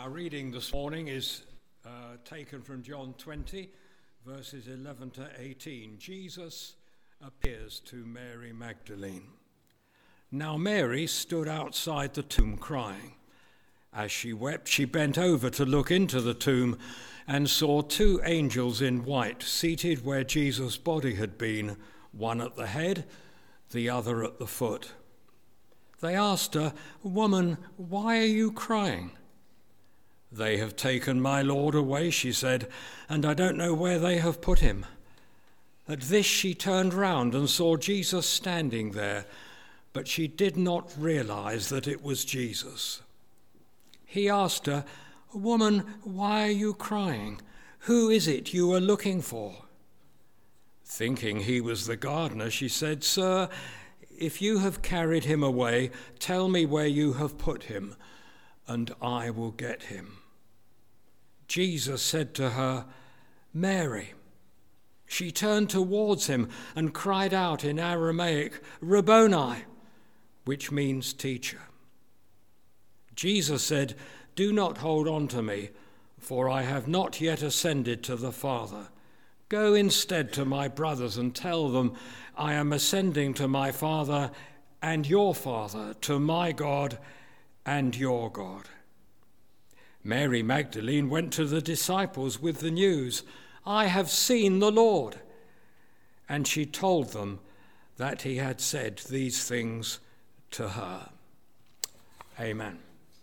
Our reading this morning is taken from John 20, verses 11 to 18. Jesus appears to Mary Magdalene. Now Mary stood outside the tomb crying. As she wept, she bent over to look into the tomb and saw two angels in white seated where Jesus' body had been, one at the head, the other at the foot. They asked her, "Woman, why are you crying?" "They have taken my Lord away," she said, "and I don't know where they have put him." At this she turned round and saw Jesus standing there, but she did not realize that it was Jesus. He asked her, "Woman, why are you crying? Who is it you are looking for?" Thinking he was the gardener, she said, "Sir, if you have carried him away, tell me where you have put him, and I will get him." Jesus said to her, "Mary." She turned towards him and cried out in Aramaic, "Rabboni," which means teacher. Jesus said, "Do not hold on to me, for I have not yet ascended to the Father. Go instead to my brothers and tell them, I am ascending to my Father and your Father, to my God and your God." Mary Magdalene went to the disciples with the news, "I have seen the Lord." And she told them that he had said these things to her. Amen.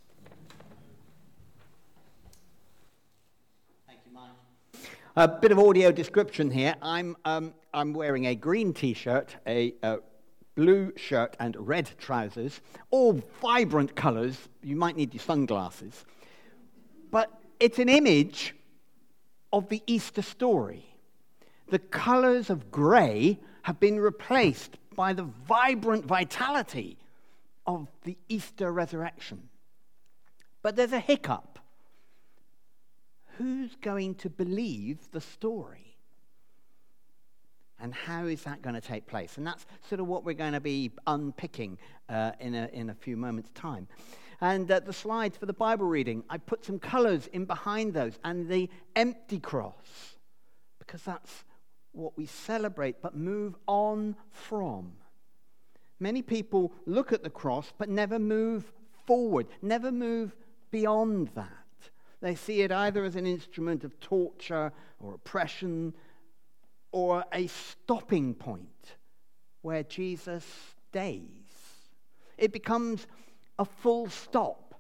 Thank you, Mike. A bit of audio description here. I'm wearing a green T-shirt, a blue shirt and red trousers, all vibrant colours. You might need your sunglasses. But it's an image of the Easter story. The colours of grey have been replaced by the vibrant vitality of the Easter resurrection. But there's a hiccup. Who's going to believe the story? And how is that going to take place? And that's sort of what we're going to be unpicking in a few moments' time. And the slides for the Bible reading, I put some colours in behind those, and the empty cross, because that's what we celebrate but move on from. Many people look at the cross but never move forward, never move beyond that. They see it either as an instrument of torture or oppression or a stopping point where Jesus stays. It becomes a full stop.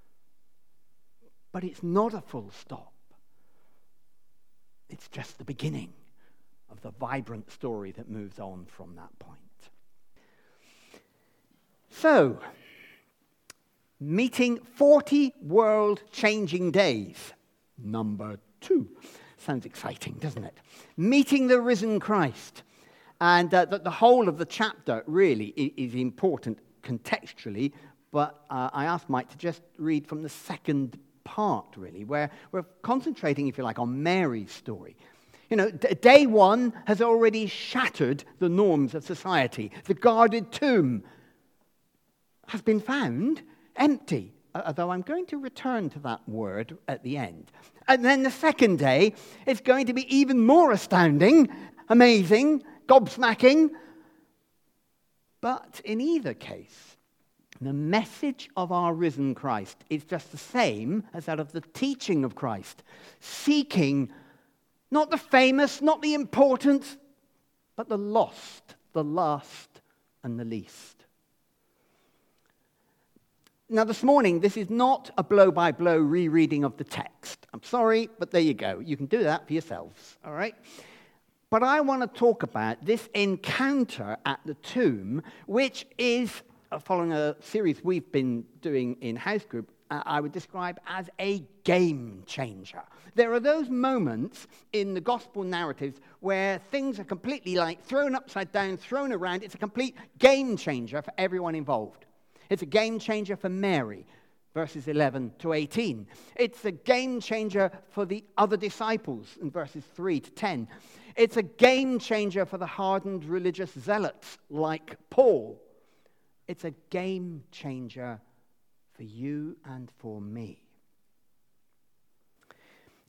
But it's not a full stop. It's just the beginning of the vibrant story that moves on from that point. So, meeting 40 world-changing days. Number 2. Sounds exciting, doesn't it? Meeting the risen Christ. And the whole of the chapter really is important contextually, but I asked Mike to just read from the second part, really, where we're concentrating, if you like, on Mary's story. You know, day one has already shattered the norms of society. The guarded tomb has been found empty, although I'm going to return to that word at the end. And then the second day is going to be even more astounding, amazing, gobsmacking. But in either case, the message of our risen Christ is just the same as that of the teaching of Christ, seeking not the famous, not the important, but the lost, the last, and the least. Now, this morning, this is not a blow-by-blow rereading of the text. I'm sorry, but there you go. You can do that for yourselves, all right? But I want to talk about this encounter at the tomb, which is, following a series we've been doing in House Group, I would describe as a game changer. There are those moments in the gospel narratives where things are completely thrown upside down, thrown around. It's a complete game changer for everyone involved. It's a game changer for Mary, verses 11 to 18. It's a game changer for the other disciples in verses 3 to 10. It's a game changer for the hardened religious zealots like Paul. It's a game changer for you and for me.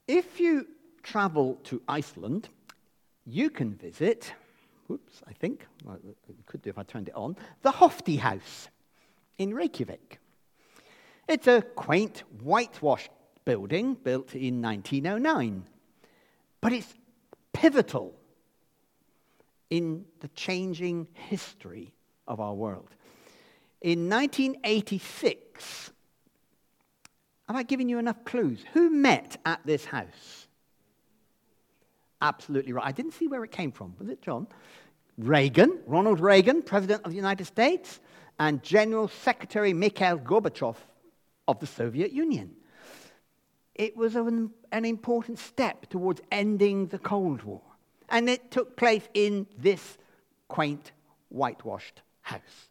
If you travel to Iceland, you can visit, I could do if I turned it on, the Hofti House in Reykjavik. It's a quaint, whitewashed building built in 1909, but it's pivotal in the changing history of our world. In 1986, have I given you enough clues? Who met at this house? Absolutely right. I didn't see where it came from. Was it John? Reagan, Ronald Reagan, President of the United States, and General Secretary Mikhail Gorbachev of the Soviet Union. It was an important step towards ending the Cold War. And it took place in this quaint, whitewashed house.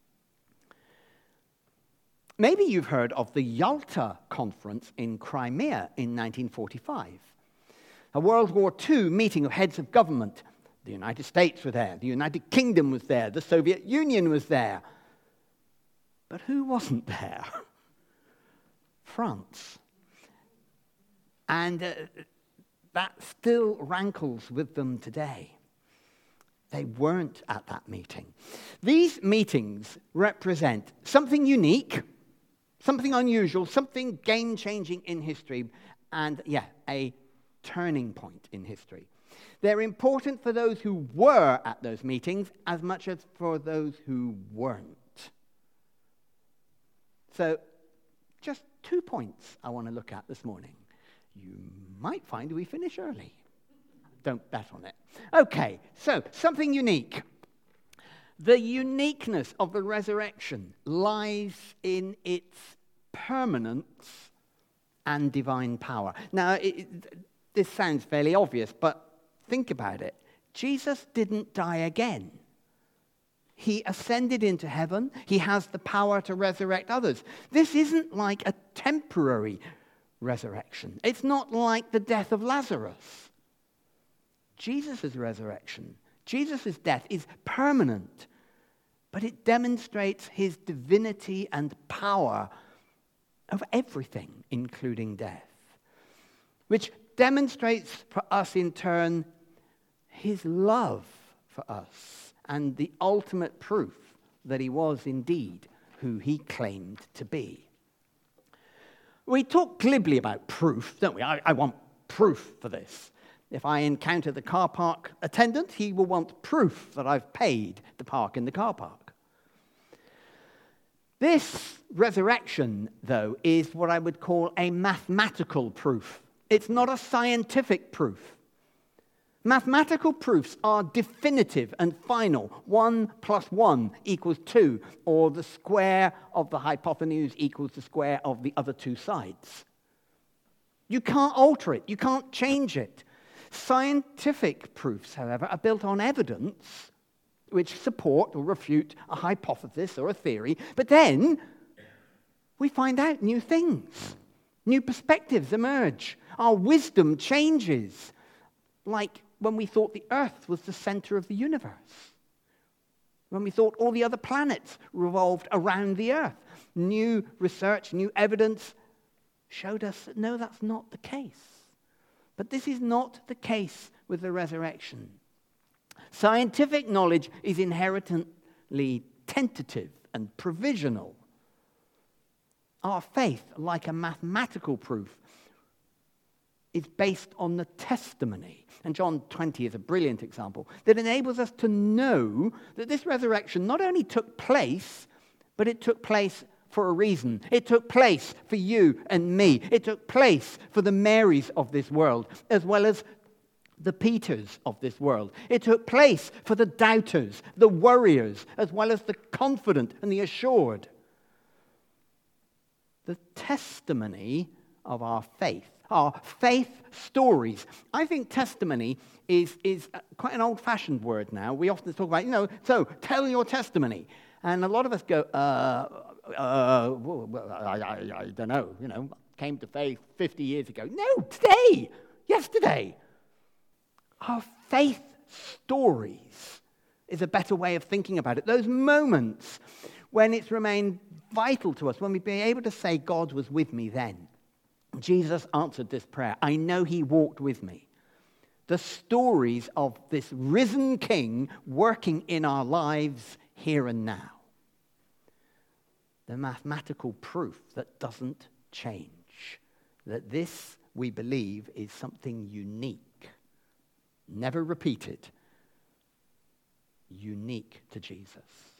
Maybe you've heard of the Yalta Conference in Crimea in 1945. A World War II meeting of heads of government. The United States were there, the United Kingdom was there, the Soviet Union was there. But who wasn't there? France. And that still rankles with them today. They weren't at that meeting. These meetings represent something unique, something unusual, something game-changing in history, and, a turning point in history. They're important for those who were at those meetings as much as for those who weren't. So, just 2 points I want to look at this morning. You might find we finish early. Don't bet on it. Okay, so something unique. The uniqueness of the resurrection lies in its permanence and divine power. Now, this sounds fairly obvious, but think about it. Jesus didn't die again. He ascended into heaven. He has the power to resurrect others. This isn't like a temporary resurrection. It's not like the death of Lazarus. Jesus' resurrection, Jesus' death is permanent, but it demonstrates his divinity and power over everything, including death, which demonstrates for us in turn his love for us and the ultimate proof that he was indeed who he claimed to be. We talk glibly about proof, don't we? I want proof for this. If I encounter the car park attendant, he will want proof that I've paid to park in the car park. This resurrection, though, is what I would call a mathematical proof. It's not a scientific proof. Mathematical proofs are definitive and final. 1 + 1 = 2, or the square of the hypotenuse equals the square of the other two sides. You can't alter it. You can't change it. Scientific proofs, however, are built on evidence which support or refute a hypothesis or a theory, but then we find out new things. New perspectives emerge. Our wisdom changes, like when we thought the Earth was the center of the universe, when we thought all the other planets revolved around the Earth. New research, new evidence showed us that no, that's not the case. But this is not the case with the resurrection. Scientific knowledge is inherently tentative and provisional. Our faith, like a mathematical proof, is based on the testimony. And John 20 is a brilliant example that enables us to know that this resurrection not only took place, but it took place for a reason. It took place for you and me. It took place for the Marys of this world, as well as the Peters of this world. It took place for the doubters, the worriers, as well as the confident and the assured. The testimony of our faith stories. I think testimony is quite an old-fashioned word now. We often talk about, so tell your testimony. And a lot of us go, I don't know, came to faith 50 years ago. No, today, yesterday. Our faith stories is a better way of thinking about it. Those moments when it's remained vital to us, when we've been able to say, God was with me then. Jesus answered this prayer. I know he walked with me. The stories of this risen King working in our lives here and now. The mathematical proof that doesn't change. That this, we believe, is something unique. Never repeated. Unique to Jesus.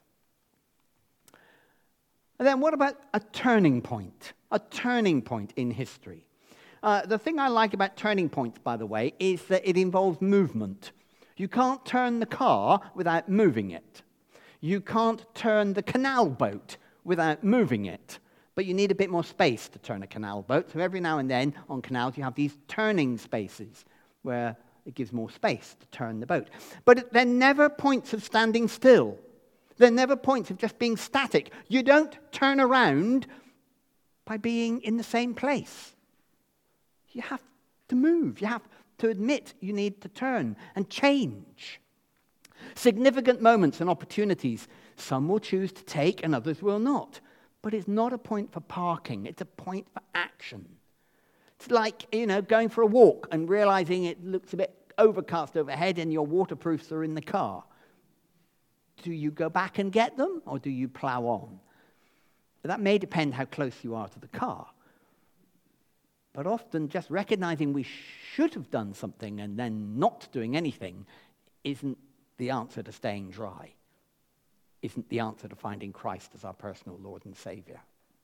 And then what about a turning point? A turning point in history. The thing I like about turning points, by the way, is that it involves movement. You can't turn the car without moving it. You can't turn the canal boat without moving it. But you need a bit more space to turn a canal boat. So every now and then on canals you have these turning spaces where it gives more space to turn the boat. But they're never points of standing still. They're never points of just being static. You don't turn around by being in the same place. You have to move. You have to admit you need to turn and change. Significant moments and opportunities, some will choose to take and others will not. But it's not a point for parking. It's a point for action. It's like, going for a walk and realizing it looks a bit overcast overhead and your waterproofs are in the car. Do you go back and get them or do you plow on? That may depend how close you are to the car. But often just recognizing we should have done something and then not doing anything isn't the answer to staying dry. Isn't the answer to finding Christ as our personal Lord and Savior.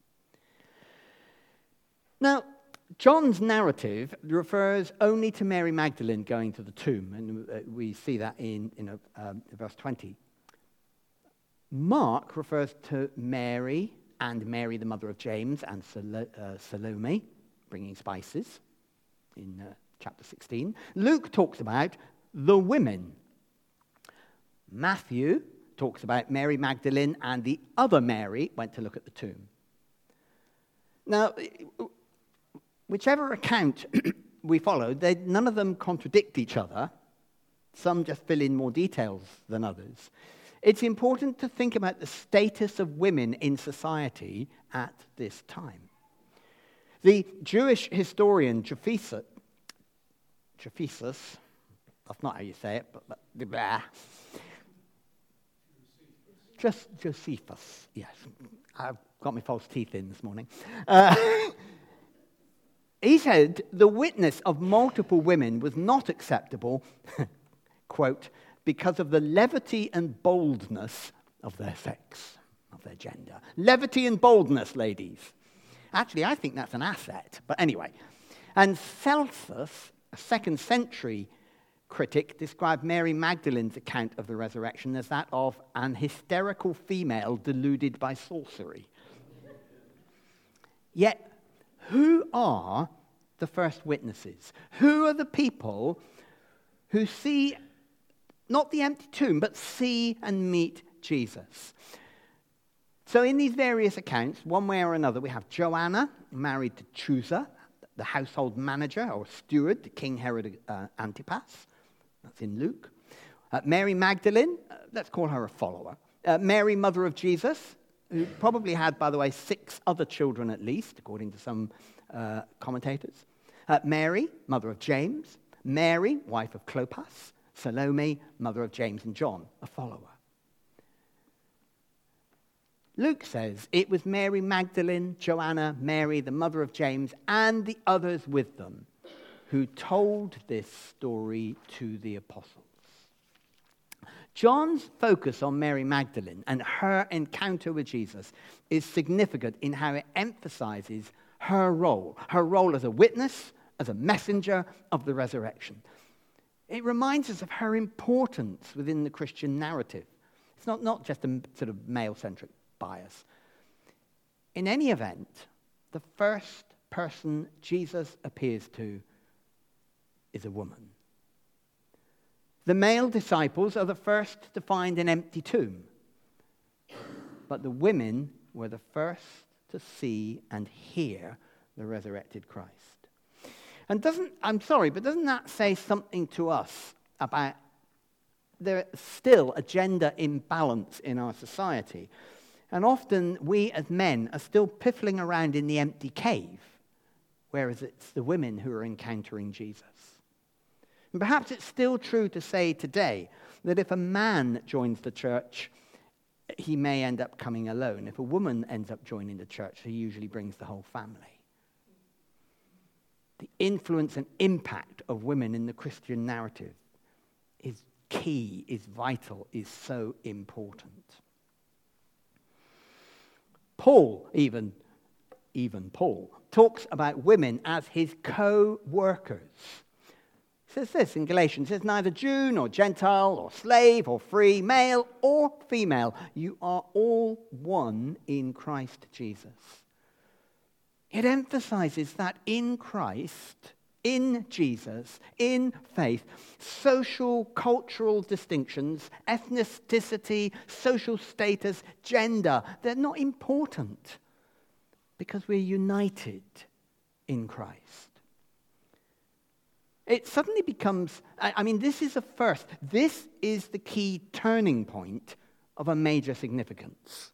Now, John's narrative refers only to Mary Magdalene going to the tomb, and we see that in verse 20. Mark refers to Mary and Mary, the mother of James, and Salome, bringing spices, in chapter 16. Luke talks about the women. Matthew talks about Mary Magdalene and the other Mary went to look at the tomb. Now, whichever account we follow, none of them contradict each other. Some just fill in more details than others. It's important to think about the status of women in society at this time. The Jewish historian Josephus, that's not how you say it, but just Josephus, yes. I've got my false teeth in this morning. He said the witness of multiple women was not acceptable, quote, because of the levity and boldness of their sex, of their gender. Levity and boldness, ladies. Actually, I think that's an asset, but anyway. And Celsus, a 2nd century critic, described Mary Magdalene's account of the resurrection as that of an hysterical female deluded by sorcery. Yet, who are the first witnesses? Who are the people who see not the empty tomb, but see and meet Jesus? So in these various accounts, one way or another, we have Joanna, married to Chusa, the household manager or steward to King Herod Antipas. That's in Luke. Mary Magdalene, let's call her a follower. Mary, mother of Jesus, who probably had, by the way, 6 other children at least, according to some commentators. Mary, mother of James. Mary, wife of Clopas. Salome, mother of James and John, a follower. Luke says it was Mary Magdalene, Joanna, Mary, the mother of James, and the others with them who told this story to the apostles. John's focus on Mary Magdalene and her encounter with Jesus is significant in how it emphasizes her role as a witness, as a messenger of the resurrection. It reminds us of her importance within the Christian narrative. It's not just a sort of male-centric bias. In any event, the first person Jesus appears to is a woman. The male disciples are the first to find an empty tomb, but the women were the first to see and hear the resurrected Christ. And doesn't that say something to us about there's still a gender imbalance in our society? And often we as men are still piffling around in the empty cave whereas it's the women who are encountering Jesus. And perhaps it's still true to say today that if a man joins the church, he may end up coming alone. If a woman ends up joining the church, he usually brings the whole family. The influence and impact of women in the Christian narrative is key, is vital, is so important. Paul, even Paul, talks about women as his co-workers. He says this in Galatians, it says, neither Jew nor Gentile or slave or free, male or female, you are all one in Christ Jesus. It emphasizes that in Christ, in Jesus, in faith, social, cultural distinctions, ethnicity, social status, gender, they're not important because we're united in Christ. It suddenly becomes, this is a first. This is the key turning point of a major significance.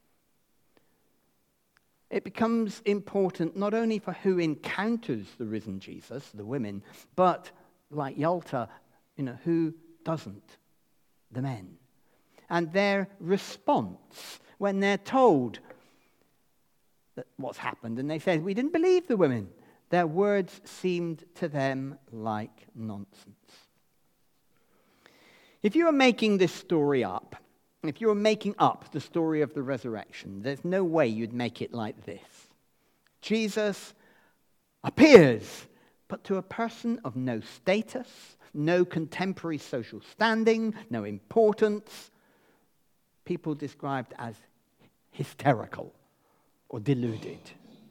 It becomes important not only for who encounters the risen Jesus, the women, but, like Yalta, who doesn't? The men. And their response when they're told that what's happened, and they said, we didn't believe the women. Their words seemed to them like nonsense. If you were making this story up, if you were making up the story of the resurrection, there's no way you'd make it like this. Jesus appears, but to a person of no status, no contemporary social standing, no importance, people described as hysterical or deluded.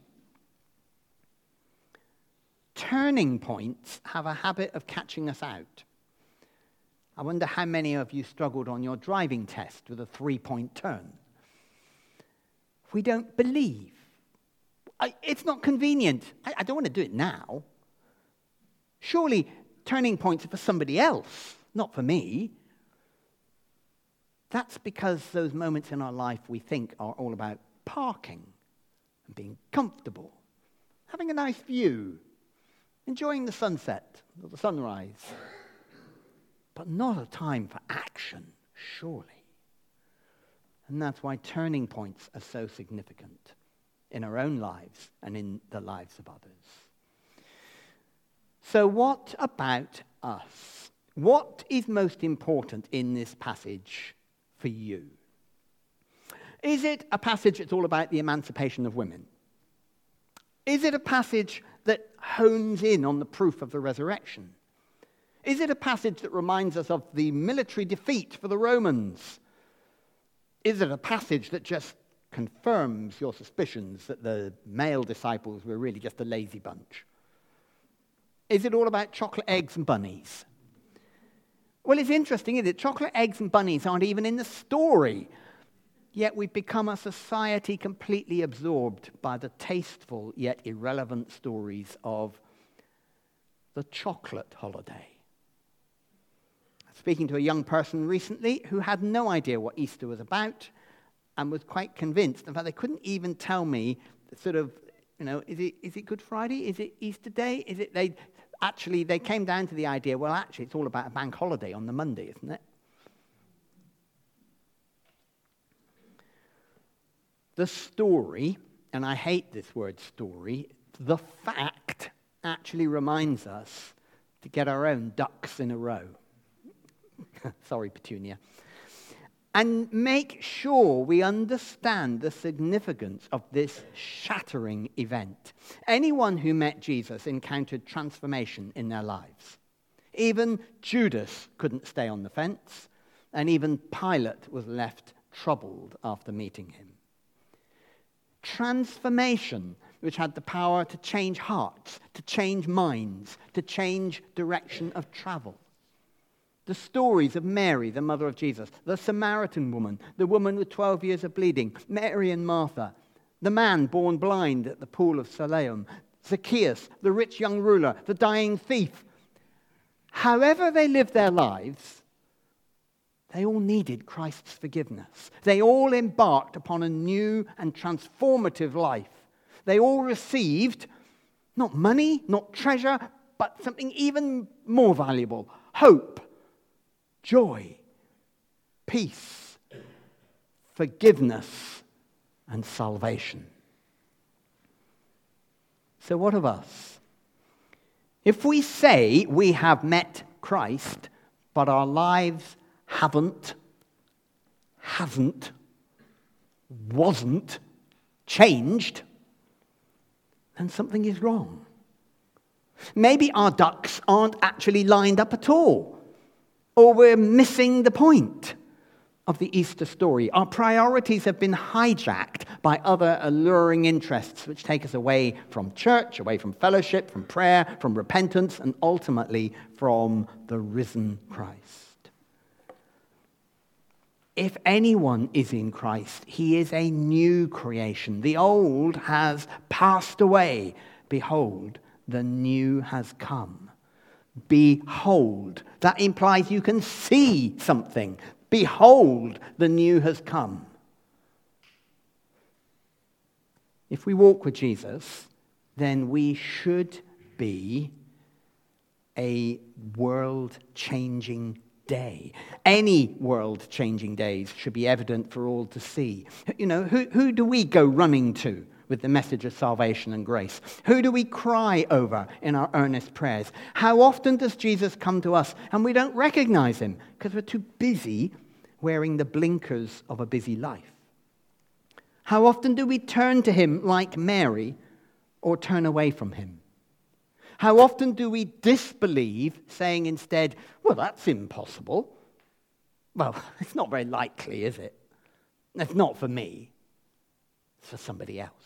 Turning points have a habit of catching us out. I wonder how many of you struggled on your driving test with a 3-point turn. We don't believe. It's not convenient. I don't want to do it now. Surely turning points are for somebody else, not for me. That's because those moments in our life we think are all about parking and being comfortable, having a nice view, enjoying the sunset or the sunrise. But not a time for action, surely. And that's why turning points are so significant in our own lives and in the lives of others. So what about us? What is most important in this passage for you? Is it a passage that's all about the emancipation of women? Is it a passage that hones in on the proof of the resurrection? Is it a passage that reminds us of the military defeat for the Romans? Is it a passage that just confirms your suspicions that the male disciples were really just a lazy bunch? Is it all about chocolate, eggs, and bunnies? Well, it's interesting, isn't it? Chocolate, eggs, and bunnies aren't even in the story. Yet we've become a society completely absorbed by the tasteful yet irrelevant stories of the chocolate holiday. Speaking to a young person recently who had no idea what Easter was about and was quite convinced. In fact, they couldn't even tell me sort of, is it Good Friday? Is it Easter Day? They came down to the idea, well, actually, it's all about a bank holiday on the Monday, isn't it? The story, and I hate this word story, the fact actually reminds us to get our own ducks in a row. Sorry, Petunia. And make sure we understand the significance of this shattering event. Anyone who met Jesus encountered transformation in their lives. Even Judas couldn't stay on the fence, and even Pilate was left troubled after meeting him. Transformation, which had the power to change hearts, to change minds, to change direction of travel. The stories of Mary, the mother of Jesus, the Samaritan woman, the woman with 12 years of bleeding, Mary and Martha, the man born blind at the pool of Siloam, Zacchaeus, the rich young ruler, the dying thief. However they lived their lives, they all needed Christ's forgiveness. They all embarked upon a new and transformative life. They all received Not money, not treasure, but something even more valuable. Hope, joy, peace, forgiveness, and salvation. So what of us? If we say we have met Christ, but our lives hasn't, wasn't changed, then something is wrong. Maybe our ducks aren't actually lined up at all, or we're missing the point of the Easter story. Our priorities have been hijacked by other alluring interests which take us away from church, away from fellowship, from prayer, from repentance, and ultimately from the risen Christ. If anyone is in Christ, he is a new creation. The old has passed away. Behold, the new has come. Behold, that implies you can see something. Behold, the new has come. If we walk with Jesus, then we should be a world-changing day. Any world-changing days should be evident for all to see. You know, who do we go running to with the message of salvation and grace? Who do we cry over in our earnest prayers? How often does Jesus come to us and we don't recognize him because we're too busy wearing the blinkers of a busy life? How often do we turn to him like Mary or turn away from him? How often do we disbelieve, saying instead, well, that's impossible. Well, it's not very likely, is it? It's not for me. It's for somebody else.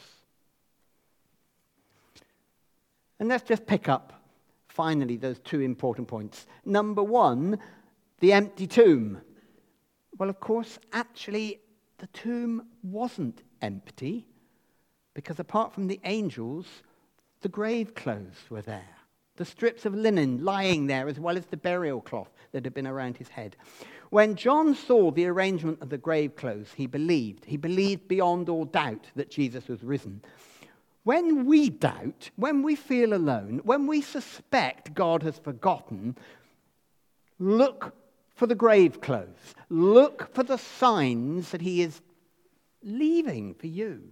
And let's just pick up, finally, those two important points. Number one, the empty tomb. Well, of course, actually, the tomb wasn't empty, because apart from the angels, the grave clothes were there. The strips of linen lying there, as well as the burial cloth that had been around his head. When John saw the arrangement of the grave clothes, he believed. He believed beyond all doubt that Jesus was risen. When we doubt, when we feel alone, when we suspect God has forgotten, look for the grave clothes. Look for the signs that he is leaving for you.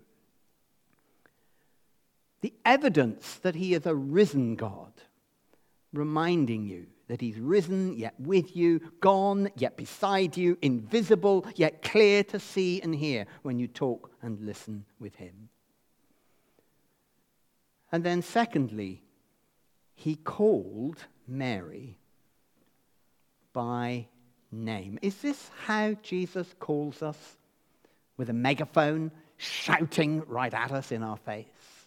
The evidence that he is a risen God, reminding you that he's risen, yet with you, gone, yet beside you, invisible, yet clear to see and hear when you talk and listen with him. And then secondly, he called Mary by name. Is this how Jesus calls us? With a megaphone shouting right at us in our face?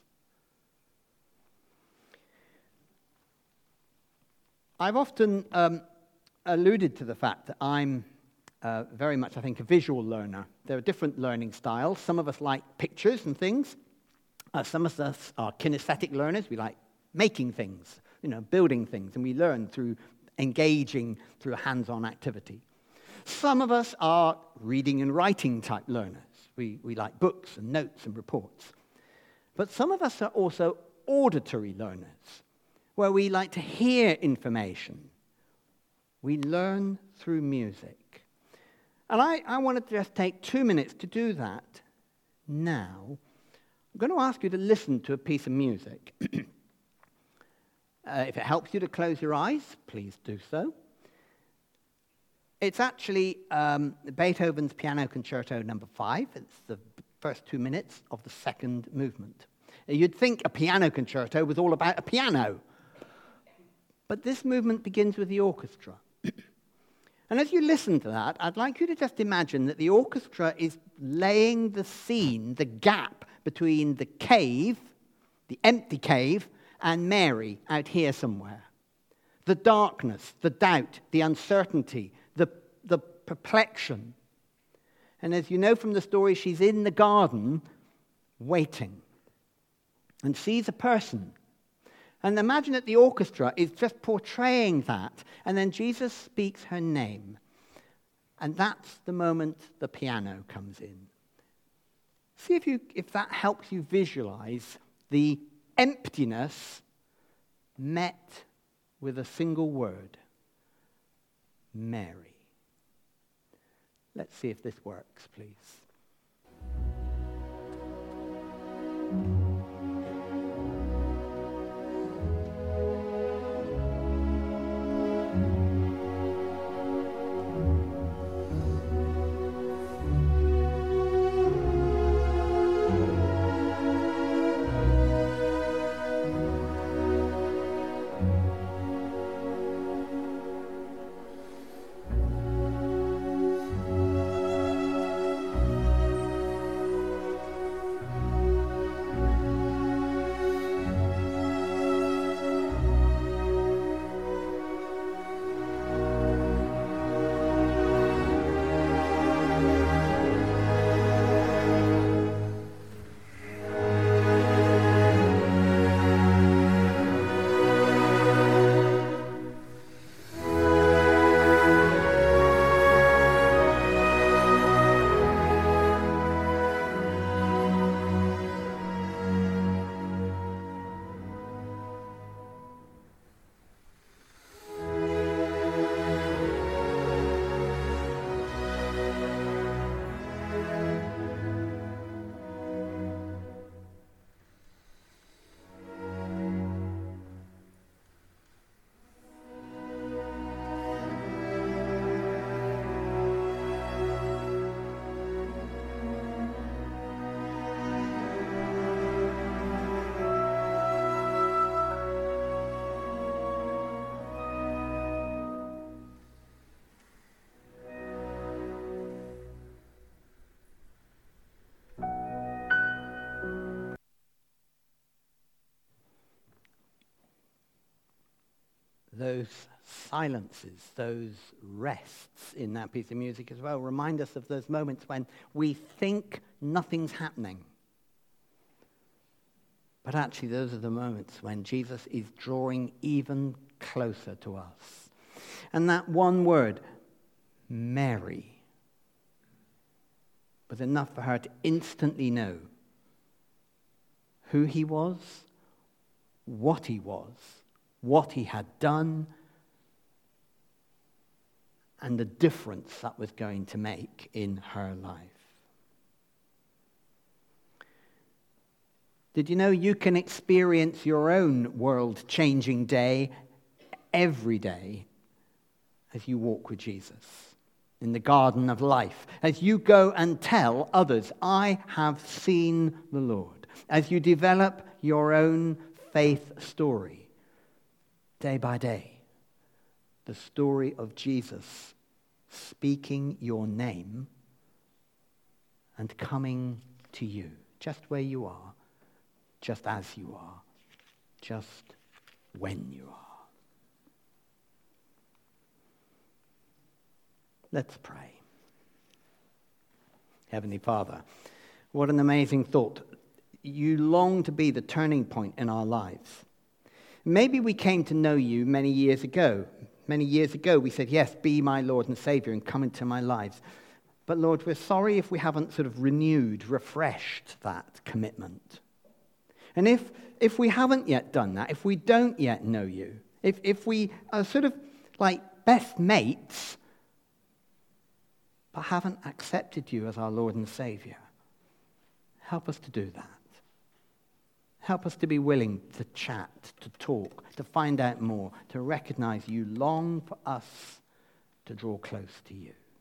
I've often alluded to the fact that I'm very much, I think, a visual learner. There are different learning styles. Some of us like pictures and things. Some of us are kinesthetic learners. We like making things, building things, and we learn through engaging through hands-on activity. Some of us are reading and writing type learners. We like books and notes and reports. But some of us are also auditory learners, where we like to hear information. We learn through music. And I want to just take 2 minutes to do that now. I'm going to ask you to listen to a piece of music. If it helps you to close your eyes, please do so. It's actually Beethoven's Piano Concerto No. 5. It's the first 2 minutes of the second movement. You'd think a piano concerto was all about a piano. But this movement begins with the orchestra. And as you listen to that, I'd like you to just imagine that the orchestra is laying the scene, the gap between the cave, the empty cave, and Mary out here somewhere. The darkness, the doubt, the uncertainty, the perplexion. And as you know from the story, she's in the garden waiting and sees a person. And imagine that the orchestra is just portraying that, and then Jesus speaks her name. And that's the moment the piano comes in. See if that helps you visualize the emptiness met with a single word, Mary. Let's see if this works, please. Those silences, those rests in that piece of music as well remind us of those moments when we think nothing's happening. But actually, those are the moments when Jesus is drawing even closer to us. And that one word, Mary, was enough for her to instantly know who he was, what he had done, and the difference that was going to make in her life. Did you know you can experience your own world-changing day every day as you walk with Jesus in the garden of life, as you go and tell others, I have seen the Lord, as you develop your own faith story day by day, the story of Jesus speaking your name and coming to you, just where you are, just as you are, just when you are. Let's pray. Heavenly Father, what an amazing thought. You long to be the turning point in our lives. Maybe we came to know you many years ago. Many years ago we said, yes, be my Lord and Savior and come into my lives. But Lord, we're sorry if we haven't sort of renewed, refreshed that commitment. And if we haven't yet done that, if we don't yet know you, if we are sort of like best mates, but haven't accepted you as our Lord and Savior, help us to do that. Help us to be willing to chat, to talk, to find out more, to recognize you long for us to draw close to you.